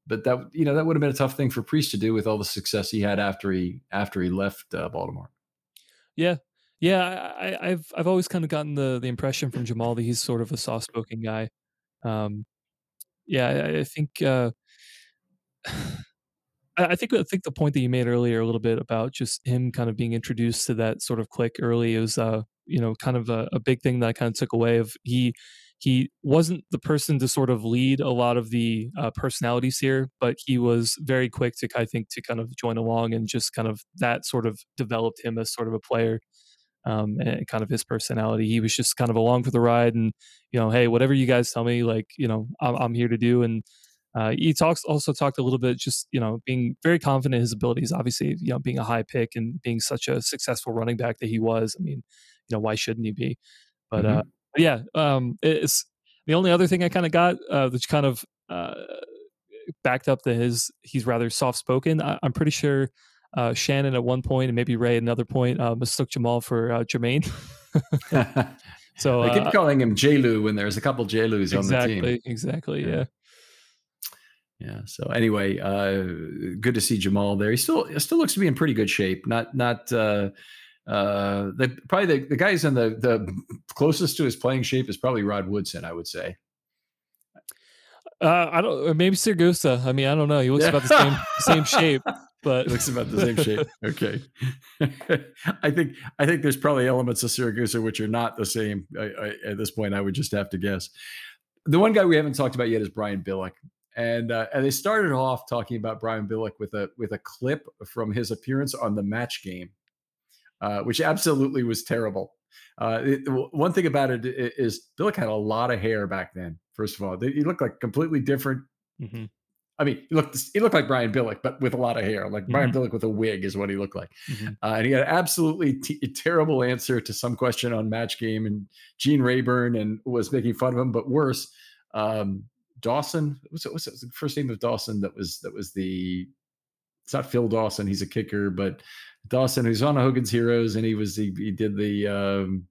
but that you know that would have been a tough thing for Priest to do with all the success he had after he after he left uh, Baltimore. Yeah. Yeah, I I I've I've always kinda gotten the the impression from Jamal that he's sort of a soft-spoken guy. Um, yeah, I I think, uh I I think I think the point that you made earlier a little bit about just him kind of being introduced to that sort of clique early is, uh, you know, kind of a a big thing that I kinda took away of he he wasn't the person to sort of lead a lot of the, uh, personalities here, but he was very quick to, I think, to kind of join along and just kind of that sort of developed him as sort of a player, um, and kind of his personality. He was just kind of along for the ride and, you know, "Hey, whatever you guys tell me, like, you know, I'm I'm here to do," and uh, he talks also talked a little bit just, you know, being very confident in his abilities, obviously, you know, being a high pick and being such a successful running back that he was. I mean, you know, why shouldn't he be? But uh, Hmm. yeah, um, it's the only other thing I kind of got, uh, which kind of uh, backed up that his he's rather soft spoken. I'm pretty sure uh, Shannon at one point and maybe Ray at another point uh, mistook Jamal for uh, Jermaine. So They keep uh, calling him J-Lu when there's a couple J-Lus on the team. exactly, exactly, Yeah. yeah. Yeah. So anyway, uh, good to see Jamal there. He still he still looks to be in pretty good shape. Not not uh, uh, the probably the, the guys in the the closest to his playing shape is probably Rod Woodson, I would say. Uh, I don't. Or maybe Sirgusa. I mean, I don't know. He looks Yeah. about the same same shape, but He looks about the same shape. Okay. I think I think there's probably elements of Syracuse which are not the same. I, I, at this point, I would just have to guess. The one guy we haven't talked about yet is Brian Billick, and uh, and they started off talking about Brian Billick with a with a clip from his appearance on the Match Game, uh, which absolutely was terrible. Uh, it, one thing about it is Billick had a lot of hair back then. First of all, he looked like completely different. hmm I mean, he looked he looked like Brian Billick, but with a lot of hair. Like Brian hmm Billick with a wig is what he looked like. hmm Uh, and he had an absolutely t- terrible answer to some question on Match Game, and Gene Rayburn and was making fun of him. But worse, um, Dawson. What's it, what's it, the first name of Dawson? That was that was the. It's not Phil Dawson. He's a kicker, but Dawson, who's on Hogan's Heroes, and he was he, he did the um,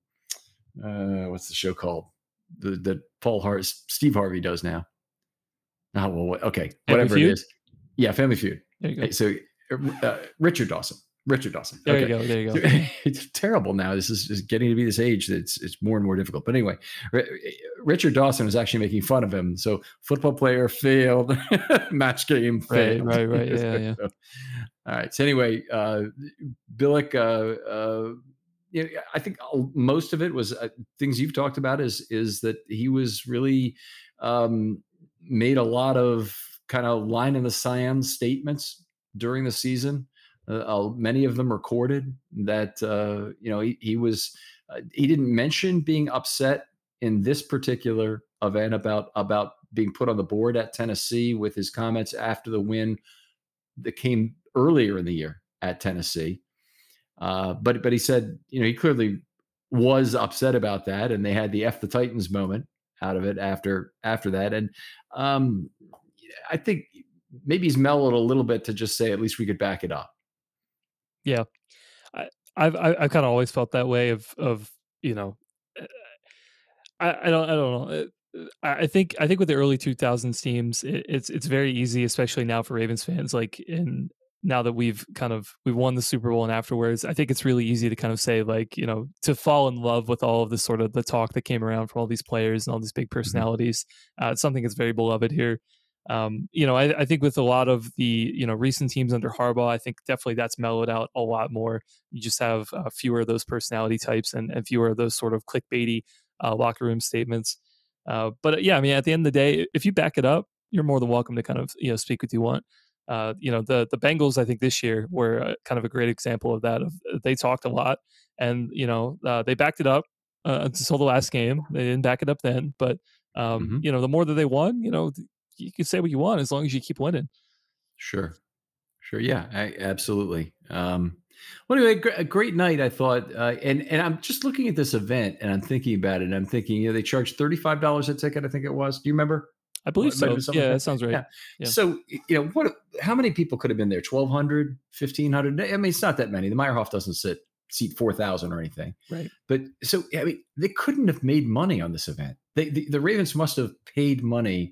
uh, what's the show called? The that Paul Hart Steve Harvey does now. Oh, well, okay, Family whatever it Feud. is. Yeah, Family Feud. There you go. Hey, so uh, Richard Dawson. Richard Dawson. There you Okay. go. There you go. It's terrible now. This is, is getting to be this age that it's it's more and more difficult. But anyway, R- Richard Dawson was actually making fun of him. So football player failed, match game Right. failed. Right. Right. Yeah. Yeah. So, all right. So anyway, uh, Billick, uh, uh, you know, I think most of it was uh, things you've talked about. Is is that he was really um, made a lot of kind of line in the sand statements during the season. Uh, uh, many of them recorded that uh, you know he, he was uh, he didn't mention being upset in this particular event about about being put on the board at Tennessee with his comments after the win that came earlier in the year at Tennessee. Uh, but but he said, you know, he clearly was upset about that, and they had the F the Titans moment out of it after after that. And um, I think maybe he's mellowed a little bit to just say at least we could back it up. Yeah. I, I've I, I've kind of always felt that way of of you know, uh, I, I don't I don't know. Uh, I I think I think with the early two thousands teams, it, it's it's very easy, especially now for Ravens fans. Like in now that we've kind of we've won the Super Bowl and afterwards, I think it's really easy to kind of say like you know to fall in love with all of this sort of the talk that came around from all these players and all these big Mhm. personalities. Uh, it's something that's very beloved here. Um, you know, I, I think with a lot of the you know recent teams under Harbaugh, I think definitely that's mellowed out a lot more. You just have uh, fewer of those personality types and, and fewer of those sort of clickbaity uh, locker room statements. Uh, but uh, yeah, I mean, at the end of the day, if you back it up, you're more than welcome to kind of you know speak what you want. Uh, you know, the the Bengals, I think this year were uh, kind of a great example of that. Of uh, they talked a lot, and you know, uh, they backed it up uh, until the last game. They didn't back it up then, but um, Mhm. you know, the more that they won, you know, th- you can say what you want as long as you keep winning. Sure. Sure. Yeah, I, absolutely. Um, well, anyway, gr- a great night, I thought. Uh, and and I'm just looking at this event and I'm thinking about it. And I'm thinking, you know, they charged thirty-five dollars a ticket, I think it was. Do you remember? I Well, believe it might have so. been something Yeah, like that that. sounds right. Yeah. Yeah, So, y- you know, what, how many people could have been there? twelve hundred, fifteen hundred? I mean, it's not that many. The Meyerhoff doesn't sit, seat four thousand or anything. right. But so, I mean, they couldn't have made money on this event. They, the, the Ravens must have paid money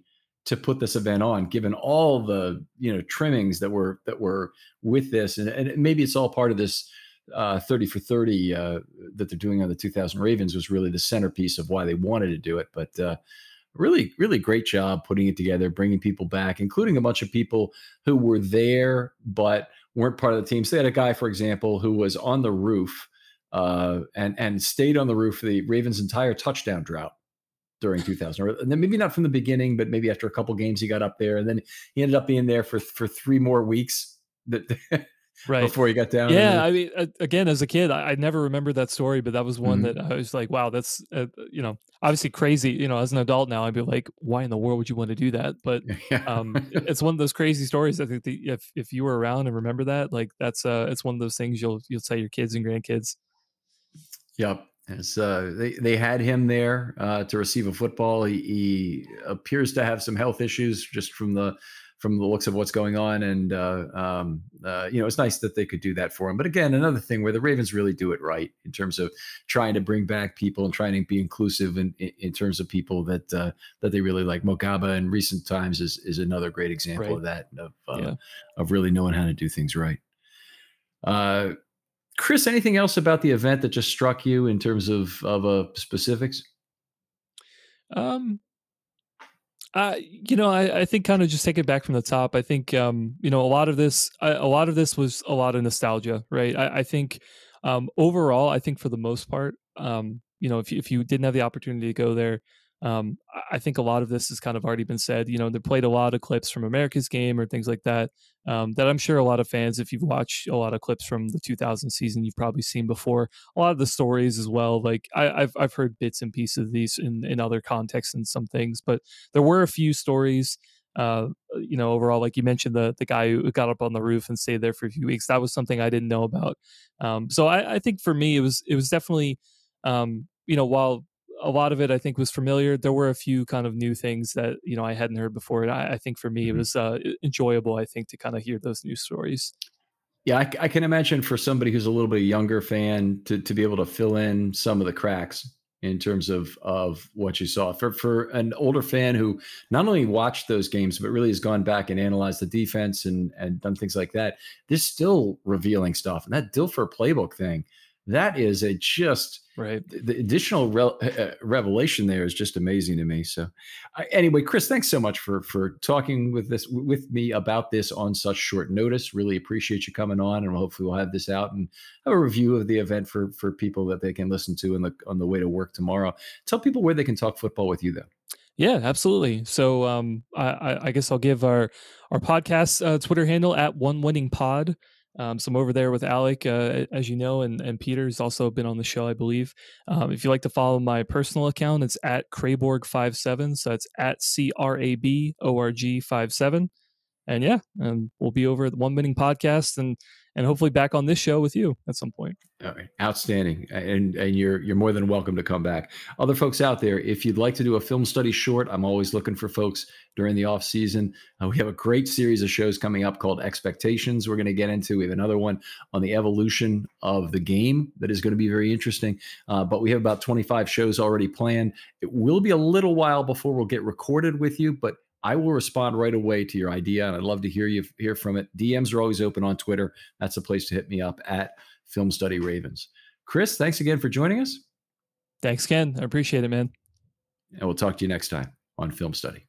to put this event on, given all the, you know, trimmings that were that were with this, and, and maybe it's all part of this uh, thirty for thirty uh, that they're doing on the two thousand Ravens was really the centerpiece of why they wanted to do it. But uh, really, really great job putting it together, bringing people back, including a bunch of people who were there but weren't part of the team. So they had a guy, for example, who was on the roof uh, and and stayed on the roof for the Ravens' entire touchdown drought during two thousand. And then maybe not from the beginning, but maybe after a couple games he got up there, and then he ended up being there for for three more weeks that, Right. before he got down. Yeah, I mean, uh, again, as a kid, I, I never remembered that story, but that was one Mhm. that I was like, wow, that's, uh, you know, obviously crazy. You know, as an adult now, I'd be like, why in the world would you want to do that? But Yeah. um, it- it's one of those crazy stories. I think that if if you were around and remember that, like that's uh, it's one of those things you'll you'll tell your kids and grandkids. Yep. As, uh, they they had him there uh, to receive a football. He, he appears to have some health issues just from the from the looks of what's going on, and uh, um, uh, you know, it's nice that they could do that for him. But again, another thing where the Ravens really do it right in terms of trying to bring back people and trying to be inclusive in, in, in terms of people that uh, that they really like. Mogaba in recent times is is another great example Right. of that, of uh, Yeah. of really knowing how to do things right. Uh, Chris, anything else about the event that just struck you in terms of of uh, specifics? Um, Uh, you know, I, I think kind of just take it back from the top. I think, um, you know, a lot of this, a, a lot of this was a lot of nostalgia, right? I, I think, um, overall, I think for the most part, um, you know, if you, if you didn't have the opportunity to go there, um, I I think a lot of this has kind of already been said. You know, they played a lot of clips from America's Game or things like that. Um, that I'm sure a lot of fans, if you've watched a lot of clips from the two thousand season, you've probably seen before. A lot of the stories as well. Like I, I've I've heard bits and pieces of these in in other contexts and some things, but there were a few stories. Uh, you know, overall, like you mentioned, the the guy who got up on the roof and stayed there for a few weeks. That was something I didn't know about. Um, so I, I think for me, it was it was definitely, um, you know, while a lot of it I think was familiar, there were a few kind of new things that you know I hadn't heard before. And I, I think for me, it Mhm. was uh, enjoyable. I think to kind of hear those new stories. Yeah, I, c- I can imagine for somebody who's a little bit younger fan to to be able to fill in some of the cracks in terms of of what you saw. For for an older fan who not only watched those games but really has gone back and analyzed the defense and and done things like that, there's still revealing stuff. And that Dilfer playbook thing, that is a just Right. the the additional rel- uh, uh, revelation there is just amazing to me. So, uh, anyway, Chris, thanks so much for for talking with this with me about this on such short notice. Really appreciate you coming on, and hopefully we'll have this out and have a review of the event for for people that they can listen to on the on the way to work tomorrow. Tell people where they can talk football with you, though. Yeah, absolutely. So um, I, I I guess I'll give our our podcast uh, Twitter handle at One Winning Pod. Um, so I'm over there with Alec, uh, as you know, and and Peter's also been on the show, I believe. Um, if you like to follow my personal account, it's at Craborg five seven. So it's at C R A B O R G five seven. And yeah, and we'll be over at the One Winning Podcast and and hopefully back on this show with you at some point. All right. Outstanding. And and you're you're more than welcome to come back. Other folks out there, if you'd like to do a film study short, I'm always looking for folks during the off season. Uh, we have a great series of shows coming up called Expectations. We're going to get into. We have another one on the evolution of the game that is going to be very interesting. Uh, but we have about twenty-five shows already planned. It will be a little while before we'll get recorded with you, but I will respond right away to your idea, and I'd love to hear you hear from it. D Ms are always open on Twitter. That's a place to hit me up at Film Study Ravens. Chris, thanks again for joining us, Thanks, Ken. I appreciate it, man. and we'll talk to you next time on Film Study.